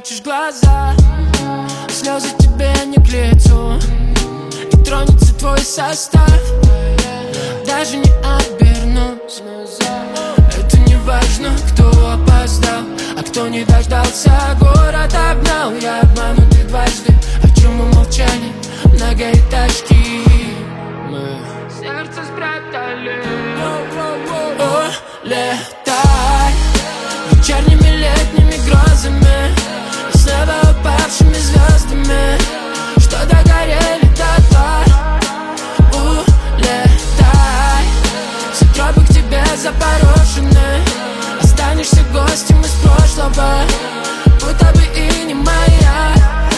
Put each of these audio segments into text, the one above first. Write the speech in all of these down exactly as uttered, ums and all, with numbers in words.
спрячешь глаза, слезы тебе не к лицу, и тронется твой состав. Даже не обернусь. Это не важно, кто опоздал, а кто не дождался. Город обнал, я обманутый дважды. О чем мы молчали? Многоэтажки мы сердце спрятали. О, летай вечерними летними грозами, с неба упавшими звездами, что догорели дотла. Улетай, все тропы к тебе запорошены, останешься гостем из прошлого, будто бы и не моя.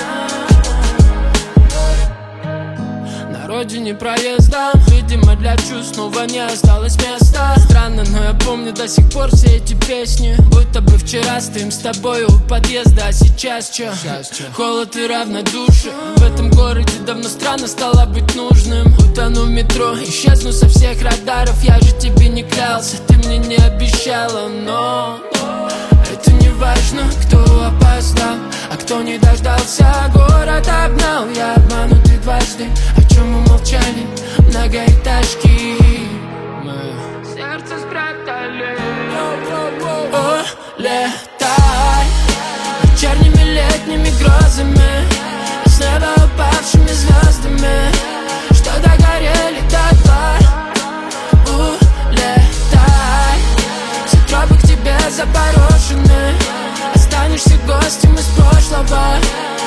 На родине проездом, видимо, для чувств снова не осталось места. Странно, но я помню до сих пор все эти песни, будто бы вчера стоим с тобой у подъезда, а сейчас чё? Холод и равнодушие. В этом городе давно странно стало быть нужным. Утону в метро, исчезну со всех радаров. Я же тебе не клялся, ты мне не обещала, но это не важно, кто опоздал, а кто не дождался. Город обнал, я обманутый дважды. О чем мы молчали? Многоэтажки мы сердце спрятали. О, летай вечерними летними грозами, с неба упавшими звездами, что догорели дотла. Улетай, все тропы к тебе запорошены, останешься гостем из прошлого,